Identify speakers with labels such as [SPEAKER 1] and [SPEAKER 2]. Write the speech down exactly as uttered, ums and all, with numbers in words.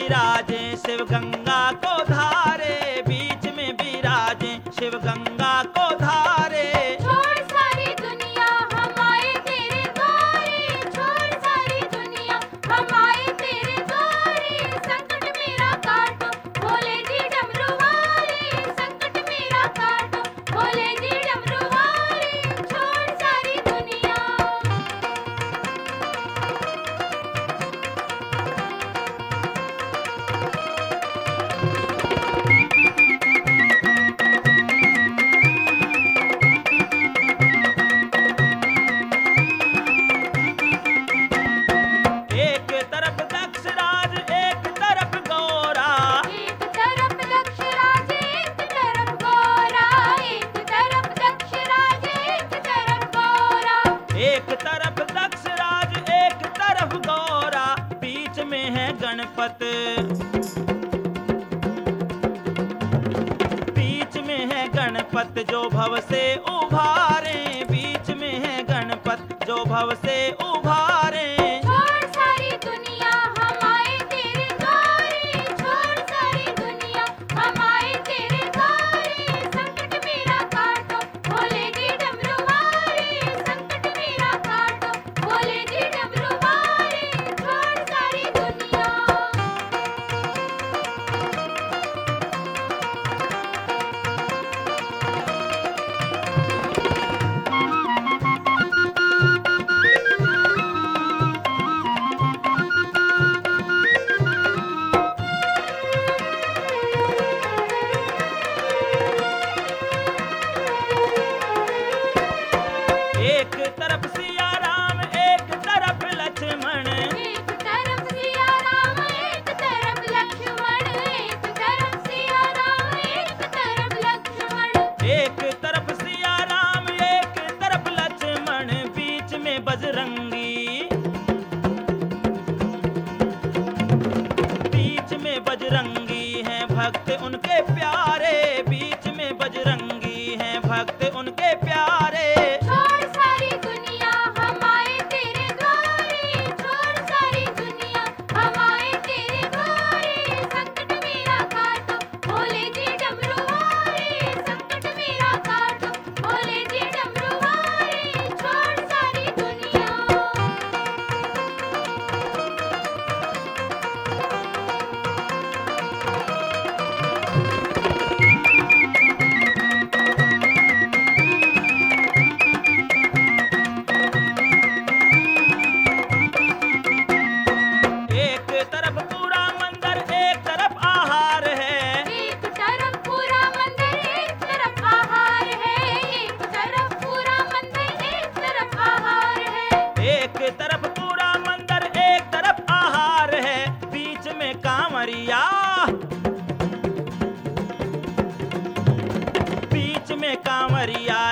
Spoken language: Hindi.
[SPEAKER 1] विराजे शिव गंगा को धारे, बीच में विराजे शिव गंगा को धारे।
[SPEAKER 2] छोड़ सारी दुनिया हम आए तेरे द्वारे, छोड़ सारी दुनिया हम आए तेरे द्वारे। संकट मेरा काटो भोले जी डमरू वाले, संकट मेरा काटो भोले जी डमरू वाले। छोड़ सारी दुनिया।
[SPEAKER 1] एक तरफ दक्ष राज एक तरफ गौरा,
[SPEAKER 2] एक तरफ दक्ष राज एक तरफ गौरा, एक तरफ दक्ष राज एक तरफ गौरा।
[SPEAKER 1] एक तरफ दक्ष राज एक तरफ गौरा, बीच में है गणपत, बीच में है गणपत जो भव से उभारे, बीच में है गणपत जो भव से उभारे।
[SPEAKER 2] छोड़ सारी दुनिया हम आए तेरे द्वारे, छोड़ सारी दुनिया हम आए तेरे द्वारे। संकट मेरा काटो भोले जी डमरू वाले, संकट मेरा काटो भोले जी डमरू वाले। छोड़ सारी दुनिया।
[SPEAKER 1] एक तरफ सिया राम एक तरफ लक्ष्मण,
[SPEAKER 2] एक तरफ सिया राम एक तरफ लक्ष्मण, एक तरफ सिया राम एक तरफ लक्ष्मण।
[SPEAKER 1] एक तरफ सिया राम एक तरफ लक्ष्मण, बीच में बजरंगी, बीच में बजरंगी हैं भक्त उनके प्यारे, बीच में बजरंगी हैं भक्त उनके प्यारे।
[SPEAKER 2] छोड़ सारी दुनिया हम आए तेरे द्वारे, छोड़ सारी दुनिया हम आए तेरे द्वारे। संकट मेरा काटो भोले जी डमरू वाले, संकट मेरा काटो भोले जी डमरू वाले। छोड़ सारी दुनिया।
[SPEAKER 1] एक तरफ पूरा मंदिर एक तरफ आहार है,
[SPEAKER 2] एक तरफ पूरा मंदिर एक तरफ आहार है, एक तरफ पूरा मंदिर एक तरफ आहार है।
[SPEAKER 1] एक तरफ पूरा मंदिर एक तरफ आहार है, बीच में कांवरिया, बीच में कांवरिया